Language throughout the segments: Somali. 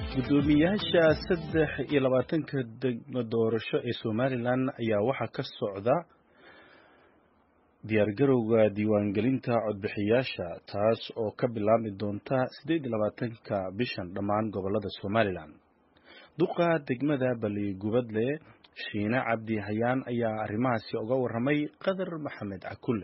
gudoomiyaasha 23 degmo doorasho ee Somaliland ayaa waxa ka socda diyaargarowga diiwaangelinta codbixiyaasha taas oo ka bilaabmi doonta 28ka bishan dhammaan gobolada Somaliland. Duqa degmada Baligubadle Shiina Cabdi Hayaan ayaa arrimahaasi uga warramay Qadar Maxamed Cakulle.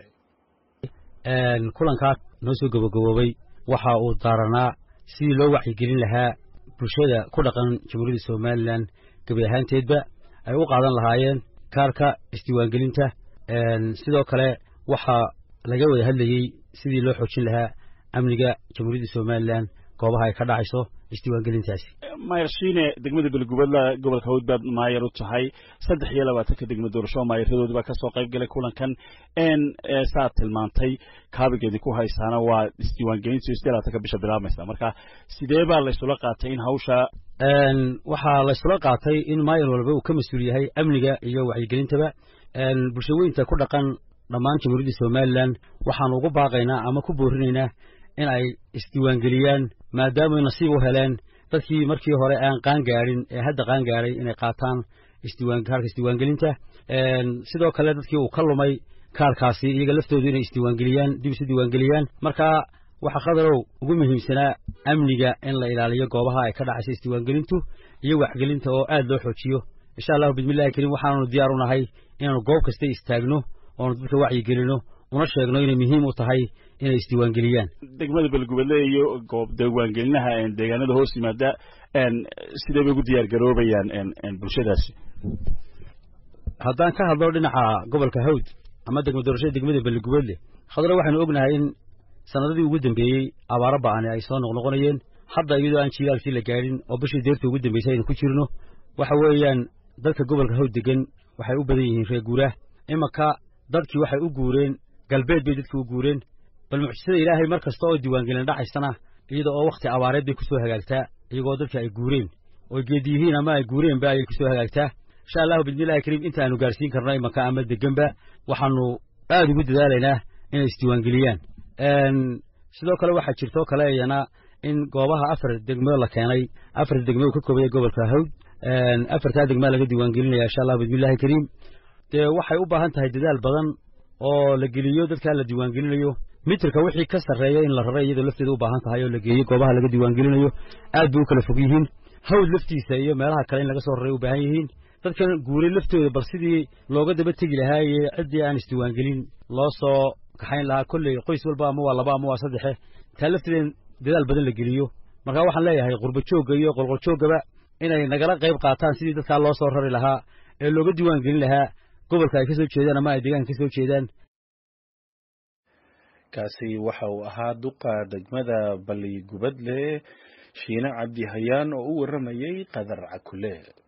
kulanka noo soo gabagaboobay waxa uu daaranaa sidii loo wacyigelin lahaa bulshada ku dhaqan Jamhuuriyadda Somaliland gabi ahaanteedba ay u qaadan lahaayeen kaarka isdiiwaangelinta. sidoo kale waxa laga wada hadlayay sidii loo xoojin lahaa amniga Jamhuuriyadda Somaliland goobaha ay ka dhacayso isdiiwaangelintaasi. Maayarsiine degmada Baligubadle gobolka Hawdbaad maayar u tahay 23 degmo doorasho maayaradoodba ka soo qayb galay kulankan saad tilmaantay kaabigeedii ku haysaana waa isdiiwaangelinta 23 bisha bilaabmaysa. Marka sidee baa la isula qaatay in hawsha waxa la isula qaatay in maayar walba uu ka mas'uul yahay amniga iyo wacyigelintaba bulshooyinka ku dhaqan dhammaan Jamhuuriyadda Somaliland waxaan ugu baaqaynaa ama ku boorinaynaa in ay isdiiwaangeliyaan maadaama nasiib u heleen dadkii markii hore aan qaan gaarin ee hadda qaan gaaray inay qaataan isdiiwaangelinta. sidoo kale dadkii uu ka lumay kaarkaasi iyaga laftoodu inay isdiiwaangeliyaan dib isu diiwaangeliyaan. marka waxa qadarow ugu muhiimsanaa amniga in la ilaaliyo goobaha ay ka dhacayso isdiiwaangelintu iyo wacyigelinta oo aad loo xoojiyo. insha Allah bismillahi kariim waxaanu diyaar u nahay inaanu goob kasta istaagno oo dadka wacyigelino una sheegno inay muhiim u tahay inay isdiiwaangeliyaan. degmada Baligubadle iyo goob diiwaangelinaha deegaanada hoos yimaada sidee bay ugu diyaar garoobayaan bulshadaasi. haddaan ka hadlo dhinaca gobolka Hawd ama degmo doorashada degmada Baligubadle khadra waxaanu ognahay in sanadadii ugu dambeeyay abaaro ba'an ay soo noqnoqonayeen hadda iyadoo aan jiilaalkii la gaarin oo bishii deertii ugu dambeysay aynu ku jirno. waxa weeyaan dadka gobolka Hawd degan waxay u badan yihiin reer guuraha. imaka dadkii waxay u guureen galbeed bay dadkii u guureen bal mucjisada Ilaahay markasta oo diiwaangelin dhacaysana iyada oo waqti abaareed bay ku soo hagaagtaa iyagoo dadkii ay guureen oo geediyihiin ama ay guureen ba ay ku soo hagaagtaa. insha Allah bismillahi kariim inta aanu gaarsiin karno imaka ama deganba waxaanu aad ugu dadaalaynaa inay isdiiwaangeliyaan. sidoo kale waxa jirto kale ayana in goobaha 4 degmo la keenay 4 degmo ka koobay gobolka Hawd 4 degmo laga diiwaangelinayo insha Allah bismillahi kariim. waxay u baahan tahay dadaal badan oo la geliyo dadka la diiwaangelinayo mitirka wixii ka sareeyo in la raray iyadoo lafteedu u baahan tahay oo la geeyo goobaha laga diiwaangelinayo aad buu kala fog yihiin. Hawd laftiisa iyo meelaha kale in laga soo raray u baahan yihiin dadkan guuray laftooda bal sidii looga daba tagi lahaa ee cidii aan isdiiwaangelin loo soo kaxayn lahaa kulli qoys walba ama waa 2 ama waa 3 taa lafteeda dadaal badan la geliyo. marka waxaan leeyahay qurbo joogga iyo qolqol joogaba inay nagala qayb qaataan sidii dadka loo soo rari lahaa ee looga diiwaangelin lahaa gobolka ay ka soo jeedaan ama ay deegaanka ka soo jeedaan. kaasi waxa uu ahaa duqa degmada Baligubadle Shiina Cabdi Hayaan oo u warramayay Qadar Cakulle.